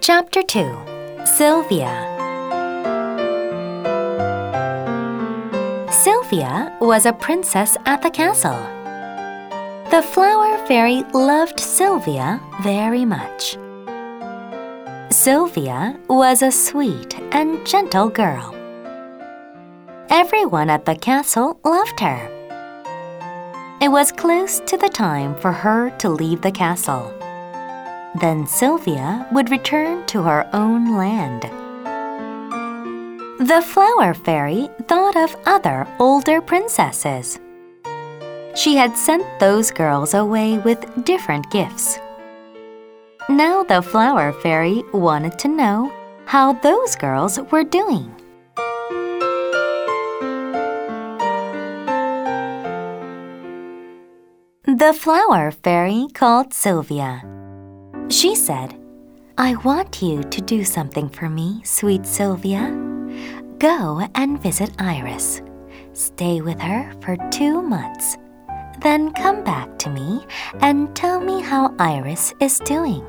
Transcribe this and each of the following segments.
Chapter 2. Sylvia. Sylvia was a princess at the castle. The flower fairy loved Sylvia very much. Sylvia was a sweet and gentle girl. Everyone at the castle loved her. It was close to the time for her to leave the castle. Then Sylvia would return to her own land. The flower fairy thought of other older princesses. She had sent those girls away with different gifts. Now the flower fairy wanted to know how those girls were doing. The flower fairy called Sylvia. She said, "I want you to do something for me, sweet Sylvia. Go and visit Iris. Stay with her for 2 months. Then come back to me and tell me how Iris is doing."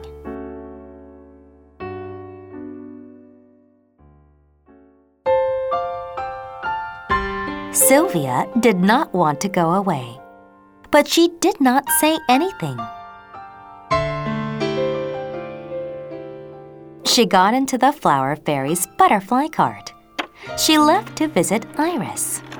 Sylvia did not want to go away, but she did not say anything. She got into the flower fairy's butterfly cart. She left to visit Iris.